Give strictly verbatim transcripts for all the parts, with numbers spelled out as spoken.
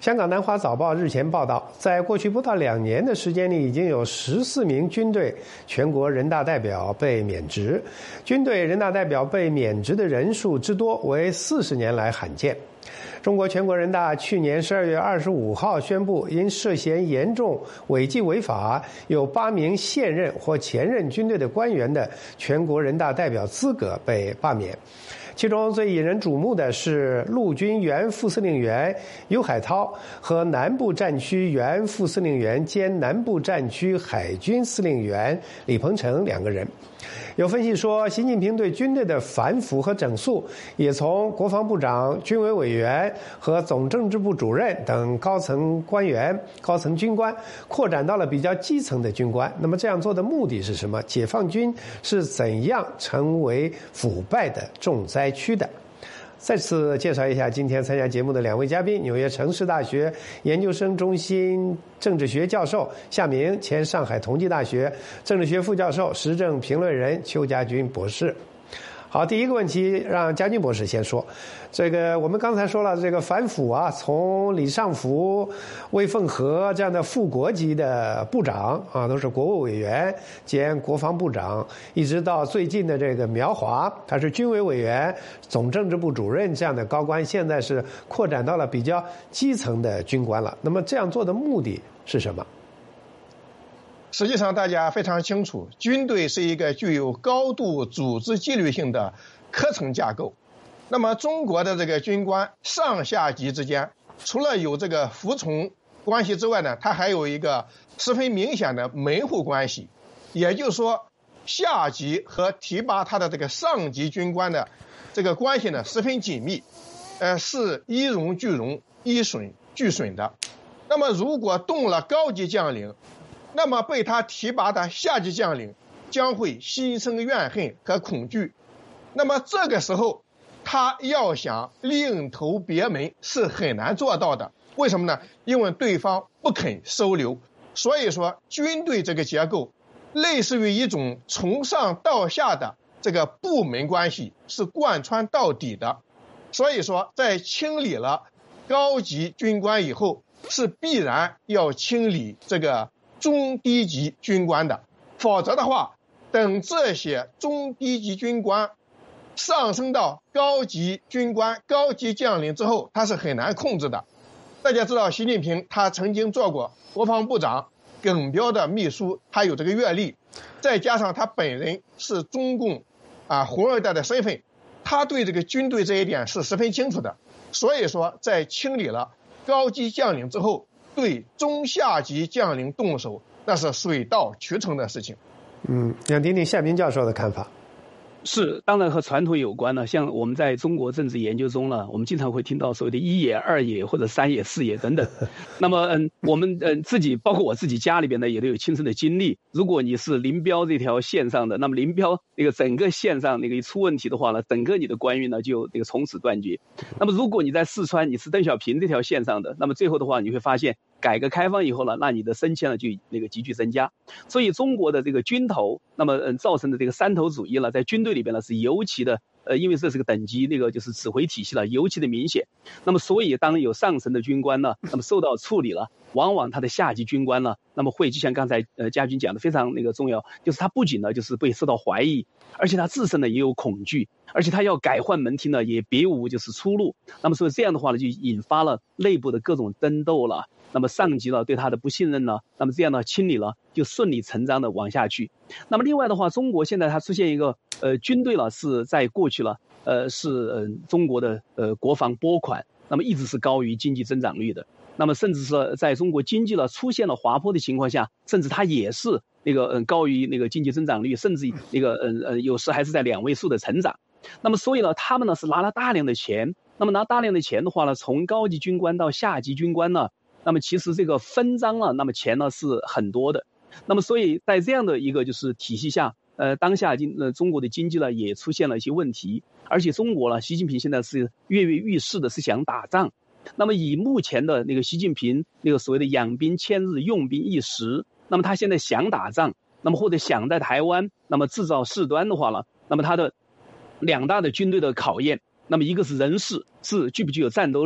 香港南华早报日前报道，在过去不到两年的时间里，已经有十四名军队全国人大代表被免职。军队人大代表被免职的人数之多，为四十年来罕见。中国全国人大去年十二月二十五号宣布，因涉嫌严重违纪违法，有八名现任或前任军队的官员的全国人大代表资格被罢免。其中最引人瞩目的是陆军原副司令员尤海涛和南部战区原副司令员兼南部战区海军司令员李鹏程两个人。有分析说，习近平对军队的反腐和整肃也从国防部长、军委委员和总政治部主任等高层官员、高层军官扩展到了比较基层的军官。那么这样做的目的是什么？解放军是怎样成为腐败的重灾区的？再次介绍一下今天参加节目的两位嘉宾：纽约城市大学研究生中心政治学教授夏明，前上海同济大学政治学副教授、时政评论人邱家军博士。好，第一个问题让家军博士先说。这个我们刚才说了，这个反腐啊，从李尚福、魏凤和这样的副国级的部长啊，都是国务委员兼国防部长，一直到最近的这个苗华，他是军委委员、总政治部主任这样的高官，现在是扩展到了比较基层的军官了。那么这样做的目的是什么？ 实际上大家非常清楚，军队是一个具有高度组织纪律性的科层架构。那么中国的这个军官上下级之间，除了有这个服从关系之外呢，它还有一个十分明显的门户关系。也就是说，下级和提拔他的这个上级军官的这个关系呢十分紧密，呃，是一荣俱荣、一损俱损的。那么如果动了高级将领，那么被他提拔的下级将领将会心生怨恨和恐惧。那么这个时候，他要想另投别门是很难做到的。为什么呢？因为对方不肯收留。所以说，军队这个结构类似于一种从上到下的这个部门关系，是贯穿到底的。所以说，在清理了高级军官以后，是必然要清理这个中低级军官的，否则的话，等这些中低级军官上升到高级军官、高级将领之后，他是很难控制的。大家知道，习近平他曾经做过国防部长、耿飚的秘书，他有这个阅历，再加上他本人是中共啊红二代的身份，他对这个军队这一点是十分清楚的。所以说，在清理了高级将领之后，对中下级将领动手，那是水到渠成的事情。 嗯，想听听夏明教授的看法。 是，当然和传统有关了。像我们在中国政治研究中呢，我们经常会听到所谓的一野、二野或者三野、四野等等。那么，嗯，我们嗯自己，包括我自己家里边呢，也都有亲身的经历。如果你是林彪这条线上的，那么林彪那个整个线上那个一出问题的话呢，整个你的官运呢就那个从此断绝。那么，如果你在四川，你是邓小平这条线上的，那么最后的话，你会发现，改革开放以后呢，那你的升迁呢就那个急剧增加。所以，中国的这个军头，那么嗯造成的这个山头主义呢，在军队里边呢是尤其的，呃，因为这是个等级那个就是指挥体系了，尤其的明显。那么，所以当有上层的军官呢，那么受到处理了，往往他的下级军官呢，那么会就像刚才呃家军讲的非常那个重要，就是他不仅呢就是被受到怀疑，而且他自身呢也有恐惧，而且他要改换门庭呢也别无就是出路。那么所以这样的话呢，就引发了内部的各种争斗了。那么上级呢对他的不信任呢，那么这样的清理了就顺理成章的往下去。那么另外的话，中国现在它出现一个呃军队了是在过去了呃是呃中国的呃国防拨款，那么一直是高于经济增长率的。那么甚至是在中国经济了出现了滑坡的情况下，甚至它也是那个嗯高于那个经济增长率，甚至那个嗯呃有时还是在两位数的成长。那么所以呢，他们呢是拿了大量的钱，那么拿大量的钱的话呢，从高级军官到下级军官呢，那么其实这个分赃了，那么钱呢是很多的。那么所以在这样的一个就是体系下，呃，当下经呃中国的经济呢也出现了一些问题，而且中国呢，习近平现在是跃跃欲试的，是想打仗。那么以目前的那个习近平那个所谓的养兵千日，用兵一时，那么他现在想打仗，那么或者想在台湾那么制造事端的话呢，那么他的两大的军队的考验，那么一个是人事，是具不具有战斗力，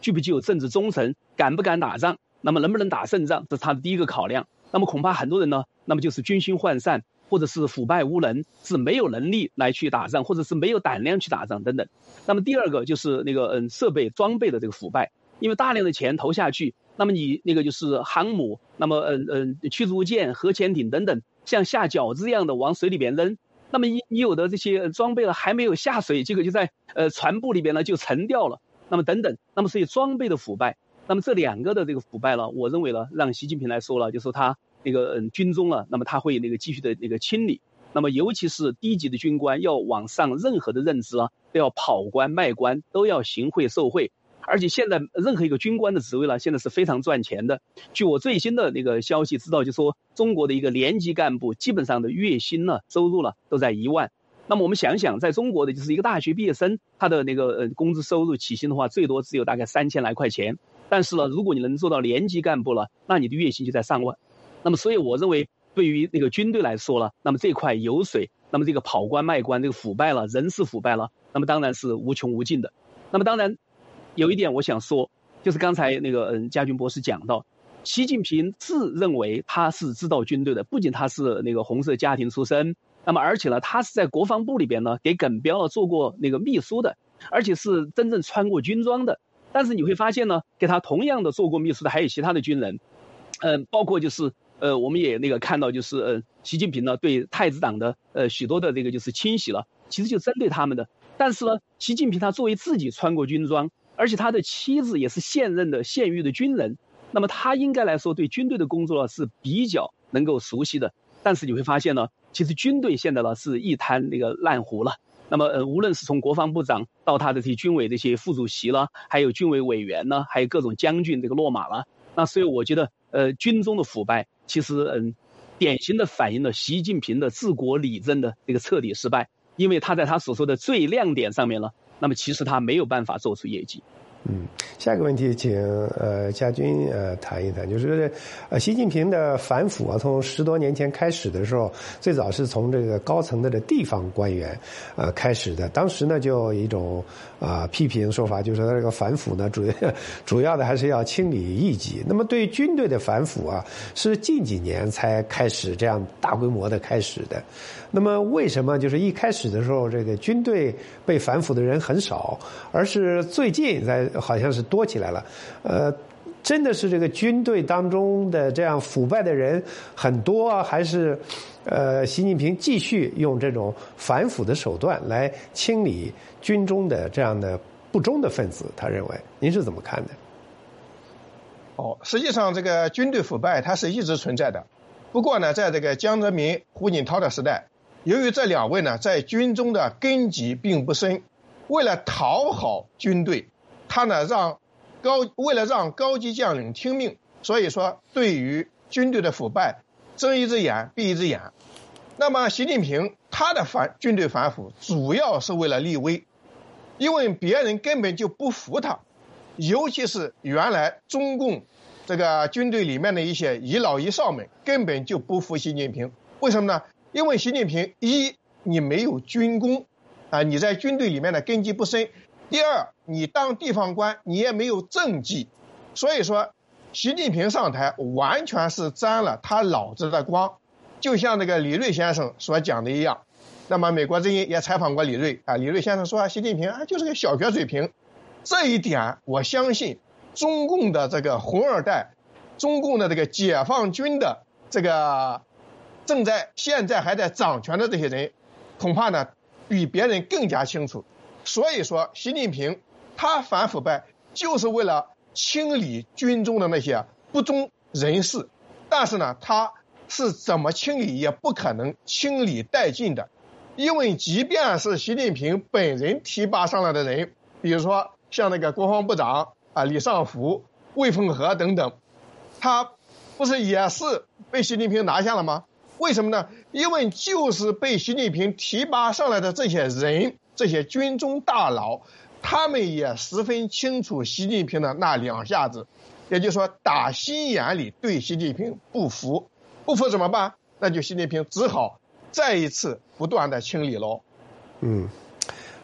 具不具有政治忠诚，敢不敢打仗，那么能不能打胜仗，这是他的第一个考量。那么恐怕很多人呢，那么就是军心涣散，或者是腐败无能，是没有能力来去打仗，或者是没有胆量去打仗等等。那么第二个就是那个嗯设备装备的这个腐败，因为大量的钱投下去，那么你那个就是航母，那么嗯嗯驱逐舰、核潜艇等等，像下饺子一样的往水里边扔。那么你你有的这些装备了还没有下水，这个就在呃船部里边呢就沉掉了，那么等等，那么所以装备的腐败，那么这两个的这个腐败呢，我认为呢，让习近平来说了，就说他那个嗯军中了，那么他会那个继续的那个清理，那么尤其是低级的军官要往上任何的任职啊，都要跑官卖官，都要行贿受贿。而且现在任何一个军官的职位呢，现在是非常赚钱的。据我最新的那个消息知道，就说中国的一个连级干部基本上的月薪呢，收入呢都在一万。那么我们想想，在中国的就是一个大学毕业生，他的那个呃工资收入起薪的话，最多只有大概三千来块钱。但是呢，如果你能做到连级干部了，那你的月薪就在上万。那么所以我认为，对于那个军队来说了，那么这块油水，那么这个跑官卖官，这个腐败了，人事腐败了，那么当然是无穷无尽的。那么当然。有一点我想说，就是刚才那个嗯，嘉军博士讲到，习近平自认为他是知道军队的，不仅他是那个红色家庭出身，那么而且呢，他是在国防部里边呢给耿飚做过那个秘书的，而且是真正穿过军装的。但是你会发现呢，给他同样的做过秘书的还有其他的军人，嗯、呃，包括就是呃，我们也那个看到就是呃，习近平呢对太子党的呃许多的这个就是清洗了，其实就针对他们的。但是呢，习近平他作为自己穿过军装。而且他的妻子也是现任的现役的军人，那么他应该来说对军队的工作是比较能够熟悉的。但是你会发现呢，其实军队现在呢是一滩那个烂糊了。那么呃，无论是从国防部长到他的这些军委这些副主席了，还有军委委员呢，还有各种将军这个落马了。那所以我觉得呃，军中的腐败其实嗯，典型的反映了习近平的治国理政的这个彻底失败，因为他在他所说的最亮点上面了。那么其实他没有办法做出业绩。 嗯，下一个问题，请呃嘉军呃谈一谈，就是呃习近平的反腐啊，从十多年前开始的时候，最早是从这个高层的这地方官员呃开始的，当时呢就有一种啊、呃、批评说法，就是说这个反腐呢主要主要的还是要清理异己。那么对于军队的反腐啊，是近几年才开始这样大规模的开始的。那么为什么就是一开始的时候，这个军队被反腐的人很少，而是最近在好像是多起来了？呃，真的是这个军队当中的这样腐败的人很多啊，还是呃习近平继续用这种反腐的手段来清理军中的这样的不忠的分子？他认为，您是怎么看的？ 哦，实际上这个军队腐败它是一直存在的，不过呢，在这个江泽民、胡锦涛的时代，由于这两位呢在军中的根基并不深，为了讨好军队，他呢让高为了让高级将领听命，所以说对于军队的腐败睁一只眼闭一只眼。那么习近平他的反军队反腐主要是为了立威，因为别人根本就不服他，尤其是原来中共这个军队里面的一些遗老遗少们根本就不服习近平。为什么呢？因为习近平一，你没有军功啊，你在军队里面的根基不深；第二，你当地方官你也没有政绩，所以说习近平上台完全是沾了他老子的光。就像那个李锐先生所讲的一样，那么美国之音也采访过李锐啊，李锐先生说习近平啊就是个小学水平，这一点我相信中共的这个红二代，中共的这个解放军的这个正在现在还在掌权的这些人，恐怕呢比别人更加清楚。所以说习近平他反腐败就是为了清理军中的那些不忠人士，但是呢他是怎么清理也不可能清理殆尽的，因为即便是习近平本人提拔上来的人，比如说像那个国防部长啊李尚福、魏凤和等等，他不是也是被习近平拿下了吗？为什么呢？因为就是被习近平提拔上来的这些人，这些军中大佬，他们也十分清楚习近平的那两下子，也就是说打心眼里对习近平不服，不服怎么办？那就习近平只好再一次不断的清理喽。 嗯，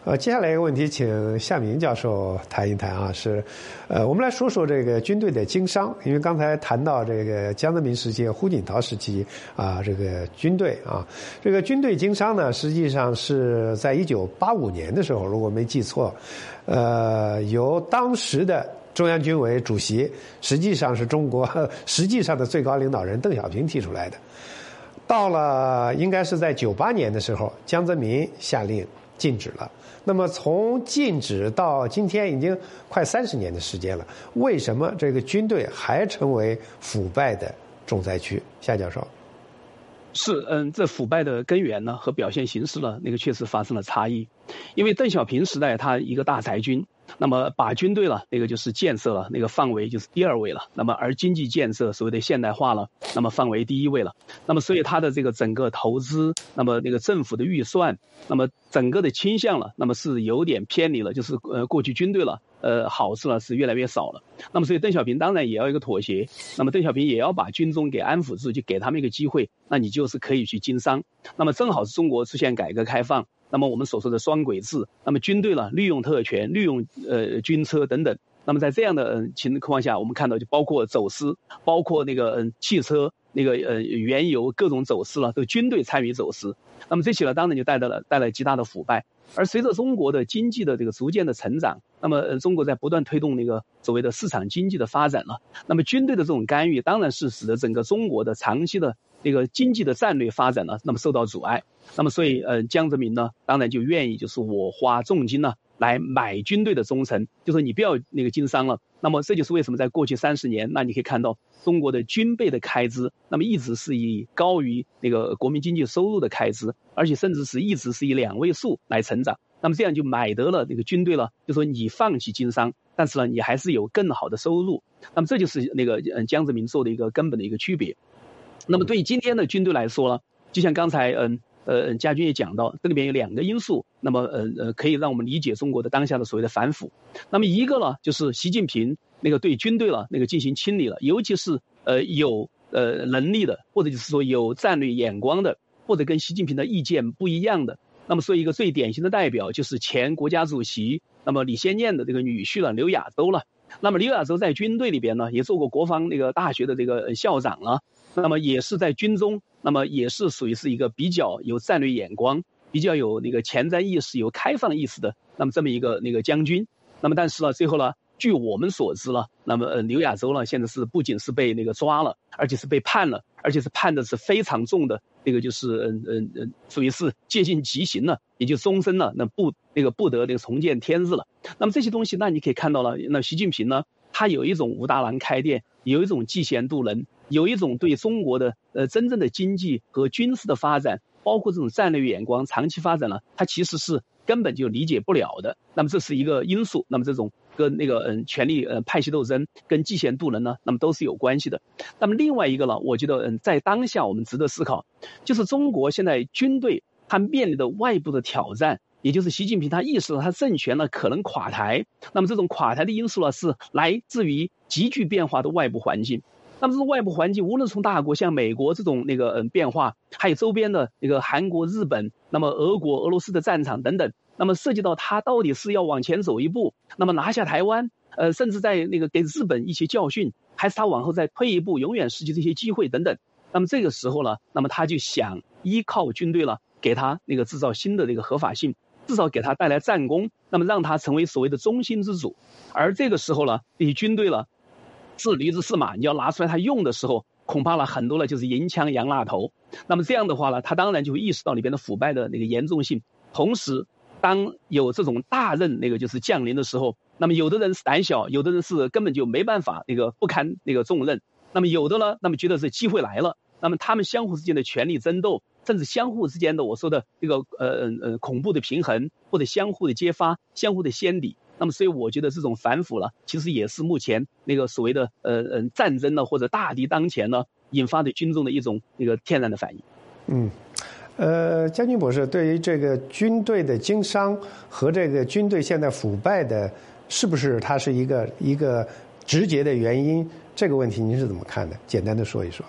呃，接下来一个问题，请夏明教授谈一谈啊，是，呃，我们来说说这个军队的经商，因为刚才谈到这个江泽民时期、胡锦涛时期啊，这个军队啊，这个军队经商呢，实际上是在一九八五年的时候，如果没记错，呃，由当时的中央军委主席，实际上是中国实际上的最高领导人邓小平提出来的。到了应该是在九八年的时候，江泽民下令禁止了。那么从禁止到今天已经快三十年的时间了，为什么这个军队还成为腐败的重灾区？夏教授。 是，嗯，这腐败的根源呢和表现形式呢，那个确实发生了差异。因为邓小平时代他一个大裁军，那么把军队了那个就是建设了那个范围就是第二位了，那么而经济建设所谓的现代化了，那么范围第一位了。那么所以他的这个整个投资，那么那个政府的预算，那么整个的倾向了，那么是有点偏离了，就是呃过去军队了。呃，好事呢是越来越少了。那么所以邓小平当然也要一个妥协。那么邓小平也要把军中给安抚住，就给他们一个机会，那你就是可以去经商。那么正好是中国出现改革开放，那么我们所说的双轨制，那么军队呢利用特权，利用呃军车等等。那么在这样的嗯情况下，我们看到就包括走私，包括那个嗯汽车那个呃原油各种走私了，都军队参与走私。那么这起呢，当然就带来了带来极大的腐败。而随着中国的经济的这个逐渐的成长，那么呃中国在不断推动那个所谓的市场经济的发展了。那么军队的这种干预，当然是使得整个中国的长期的那个经济的战略发展呢，那么受到阻碍。那么所以呃江泽民呢，当然就愿意就是我花重金呢来买军队的忠诚，就说你不要那个经商了。那么这就是为什么在过去三十年，那你可以看到中国的军备的开支，那么一直是以高于那个国民经济收入的开支，而且甚至是一直是以两位数来成长。那么这样就买得了那个军队了，就说你放弃经商，但是呢你还是有更好的收入。那么这就是那个嗯江泽民做的一个根本的一个区别。那么对于今天的军队来说呢，就像刚才嗯呃家军也讲到，这里边有两个因素，那么呃呃可以让我们理解中国的当下的所谓的反腐。那么一个呢，就是习近平那个对军队了那个进行清理了，尤其是呃有呃能力的，或者就是说有战略眼光的，或者跟习近平的意见不一样的。那么所以一个最典型的代表就是前国家主席那么李先念的这个女婿了刘亚洲了。那么刘亚洲在军队里边呢，也做过国防那个大学的这个校长了，那么也是在军中，那么也是属于是一个比较有战略眼光，比较有那个前瞻意识、有开放意识的那么这么一个那个将军。那么但是呢，最后呢，据我们所知了，那么呃刘亚洲呢，现在是不仅是被那个抓了，而且是被判了，而且是判的是非常重的，那个就是嗯嗯嗯，属于是接近极刑了，也就终身了，那不那个不得那个重见天日了。那么这些东西，那你可以看到了，那习近平呢，他有一种武大郎开店，有一种嫉贤妒能，有一种对中国的呃真正的经济和军事的发展，包括这种战略眼光、长期发展呢，他其实是根本就理解不了的。那么这是一个因素。那么这种跟那个嗯权力呃派系斗争跟嫉贤妒能呢，那么都是有关系的。那么另外一个呢，我觉得嗯在当下我们值得思考，就是中国现在军队它面临的外部的挑战，也就是习近平他意识到他政权呢可能垮台。那么这种垮台的因素呢，是来自于急剧变化的外部环境。那么这种外部环境，无论从大国像美国这种那个嗯变化，还有周边的那个韩国、日本，那么俄国、俄罗斯的战场等等，那么涉及到他到底是要往前走一步，那么拿下台湾，呃，甚至在那个给日本一些教训，还是他往后再退一步，永远失去这些机会等等。那么这个时候呢，那么他就想依靠军队了，给他那个制造新的这个合法性，至少给他带来战功，那么让他成为所谓的中心之主。而这个时候呢，你军队了是驴子是马，你要拿出来他用的时候，恐怕了很多了就是银枪洋蜡头。那么这样的话呢，他当然就会意识到里边的腐败的那个严重性。同时，当有这种大任那个就是降临的时候，那么有的人是胆小，有的人是根本就没办法那个不堪那个重任。那么有的呢，那么觉得是机会来了，那么他们相互之间的权力争斗，甚至相互之间的我说的这个呃呃恐怖的平衡，或者相互的揭发、相互的先礼。那么所以我觉得这种反腐了，其实也是目前那个所谓的呃呃战争呢，或者大敌当前呢，引发的军中的一种那个天然的反应。 嗯。呃，将军博士，对于这个军队的经商和这个军队现在腐败的，是不是它是一个一个直接的原因？这个问题您是怎么看的？简单的说一说。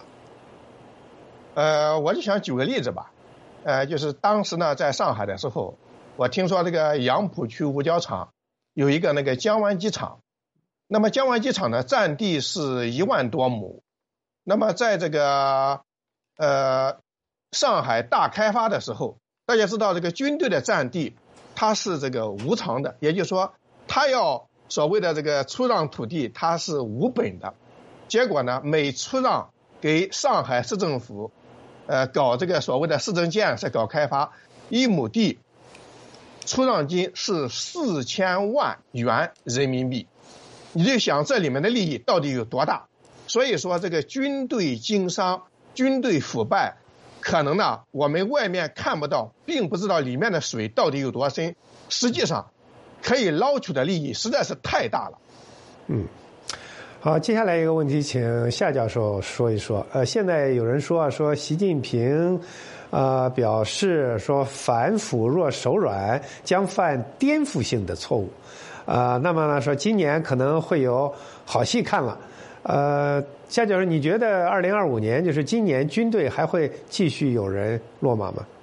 呃，我就想举个例子吧，呃，就是当时呢，在上海的时候，我我听说这个杨浦区五角场有一个那个江湾机场，那么江湾机场呢占地是一万多亩，那么在这个呃上海大开发的时候，大家知道这个军队的占地它是这个无偿的，也就是说它要所谓的这个出让土地它是无本的，结果呢每出让给上海市政府呃搞这个所谓的市政建设搞开发，一亩地出让金是四千万元人民币，你就想这里面的利益到底有多大。所以说这个军队经商，军队腐败，可能呢我们外面看不到，并不知道里面的水到底有多深，实际上可以捞取的利益实在是太大了。 嗯，好，接下来一个问题，请夏教授说一说。呃，现在有人说啊，说习近平，呃，表示说反腐若手软，将犯颠覆性的错误。呃，那么呢，说今年可能会有好戏看了。呃，夏教授，你觉得二零二五年，就是今年，军队还会继续有人落马吗？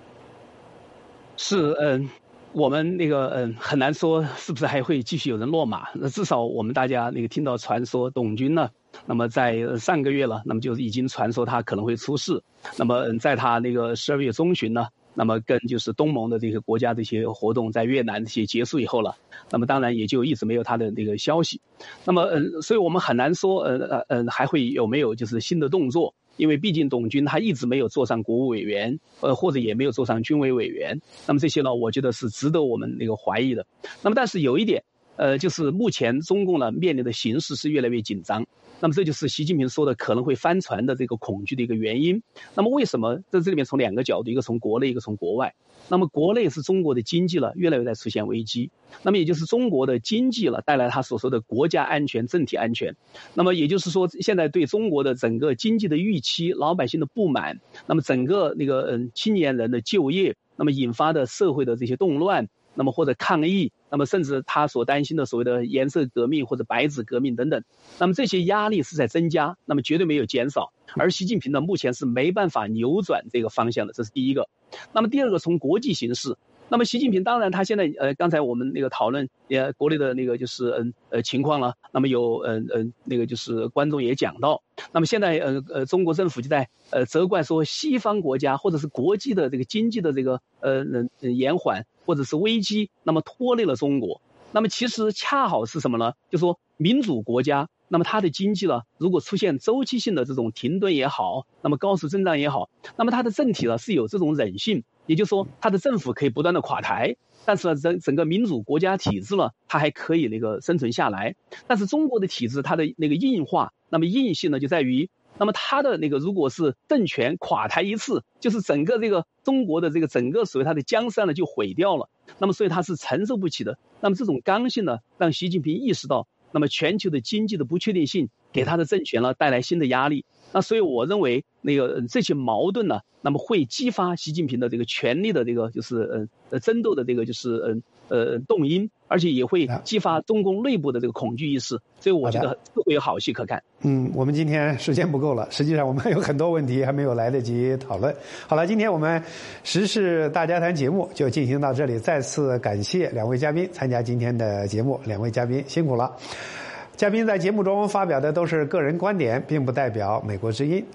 是，嗯。我们那个嗯很难说是不是还会继续有人落马，那至少我们大家那个听到传说董军呢，那么在上个月了，那么就已经传说他可能会出事，那么在他那个十二月中旬呢，那么跟就是东盟的这个国家这些活动在越南这些结束以后了，那么当然也就一直没有他的那个消息，那么嗯，所以我们很难说呃呃呃还会有没有就是新的动作。因为毕竟董军他一直没有做上国务委员，呃，或者也没有做上军委委员，那么这些呢，我觉得是值得我们那个怀疑的。那么，但是有一点，呃，就是目前中共呢面临的形势是越来越紧张，那么这就是习近平说的可能会翻船的这个恐惧的一个原因。那么为什么在这里面从两个角度，一个从国内，一个从国外。那么国内是中国的经济了越来越在出现危机，那么也就是中国的经济了带来他所说的国家安全、政体安全。那么也就是说，现在对中国的整个经济的预期、老百姓的不满，那么整个那个嗯青年人的就业，那么引发的社会的这些动乱，那么或者抗议，那么甚至他所担心的所谓的颜色革命或者白纸革命等等，那么这些压力是在增加，那么绝对没有减少。而习近平呢，目前是没办法扭转这个方向的，这是第一个。那么第二个，从国际形势，那么习近平当然他现在呃，刚才我们那个讨论也国内的那个就是嗯呃情况了，那么有嗯嗯、呃、那个就是观众也讲到，那么现在呃呃中国政府就在呃责怪说西方国家或者是国际的这个经济的这个呃呃延缓或者是危机，那么拖累了中国。那么其实恰好是什么呢？就说民主国家，那么它的经济呢，如果出现周期性的这种停顿也好，那么高速增长也好，那么它的政体呢是有这种韧性，也就是说它的政府可以不断的垮台，但是呢整整个民主国家体制呢，它还可以那个生存下来。但是中国的体制它的那个硬化，那么硬性呢就在于，那么它的那个如果是政权垮台一次，就是整个这个中国的这个整个所谓它的江山呢就毁掉了，那么所以它是承受不起的。那么这种刚性呢，让习近平意识到，那么全球的经济的不确定性给他的政权呢带来新的压力。那所以我认为那个这些矛盾呢，那么会激发习近平的这个权力的这个就是呃呃争斗的这个就是呃呃动因，而且也会激发中共内部的这个恐惧意识。所以我觉得会有好戏可看。 嗯，我们今天时间不够了，实际上我们还有很多问题还没有来得及讨论。好了，今天我们时事大家谈节目就进行到这里，再次感谢两位嘉宾参加今天的节目，两位嘉宾辛苦了。嘉宾在节目中发表的都是个人观点，并不代表美国之音。